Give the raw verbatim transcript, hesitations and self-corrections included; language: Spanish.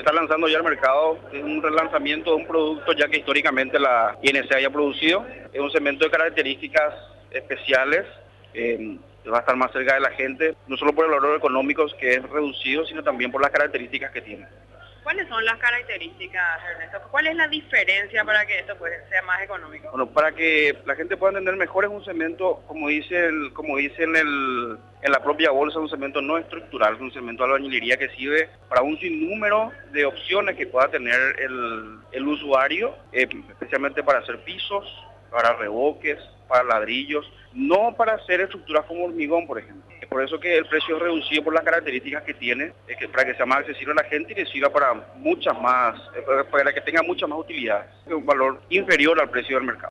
está lanzando ya al mercado es un relanzamiento de un producto ya que históricamente la I N C haya producido. Es un cemento de características especiales, eh, va a estar más cerca de la gente, no solo por el valor económico que es reducido, sino también por las características que tiene. ¿Cuáles son las características, Ernesto? ¿Cuál es la diferencia para que esto pues, sea más económico? Bueno, para que la gente pueda entender mejor, es un cemento, como dice el, como dice en, el, en la propia bolsa, un cemento no estructural, es un cemento de albañilería que sirve para un sinnúmero de opciones que pueda tener el, el usuario, eh, especialmente para hacer pisos, para revoques, para ladrillos, no para hacer estructuras como hormigón, por ejemplo. Es por eso que el precio es reducido por las características que tiene, es que para que sea más accesible a la gente y que sirva para muchas más, para que tenga mucha más utilidad, es un valor inferior al precio del mercado.